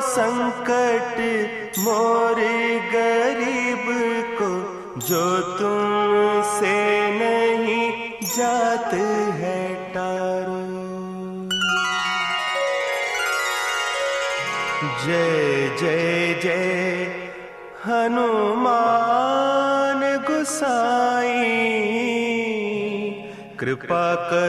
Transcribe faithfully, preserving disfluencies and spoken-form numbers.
संकट मोरे गरीब को, जो तुमसे नहीं जात है टारो। जय जय जय हनुमान गोसाई, कृपा कर